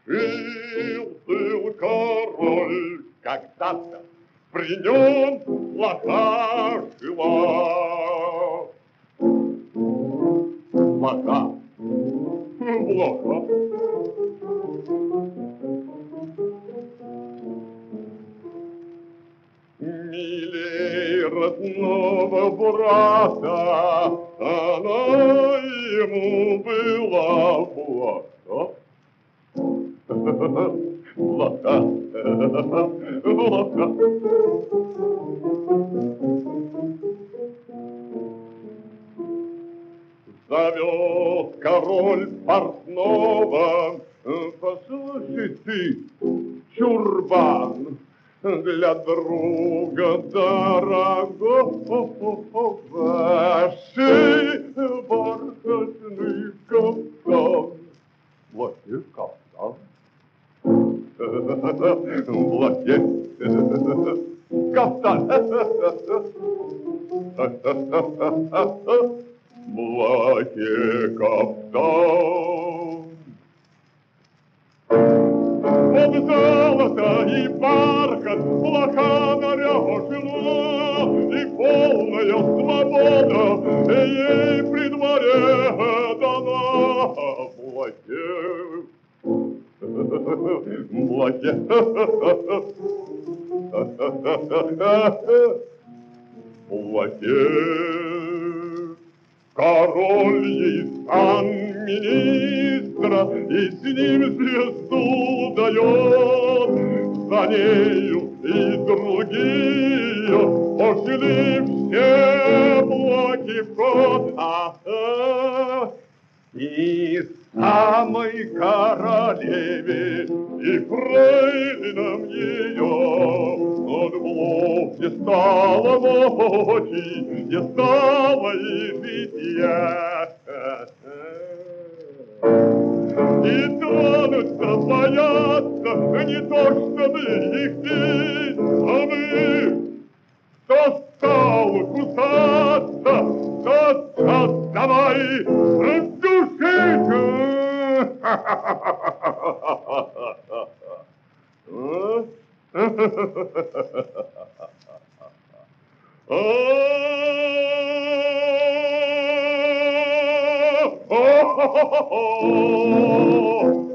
Жил-был король когда-то, при нем блага жила. Блага, блага. Милей родного брата, она ему была блага. Блага, блага. Зовет король портного: послушай ты, чурбан, для друга дорогого шей бархатный кафтан. Платье, кафтан, платье, кафтан, платье, кафтан. От золота и бархат блага наряжена, и полная свобода ей при дворе дана. Платье, платье, платье. Король ей сан министра, и с ним звезду дает. За нею и другие пошли все блоки в ход. И самой королеве, и фрейлинам ее от блох не стало ночи, не стало и житья. И тронуться боятся, не то чтобы их бить, а мы, кто стал кусаться, тот давай душить. Oh,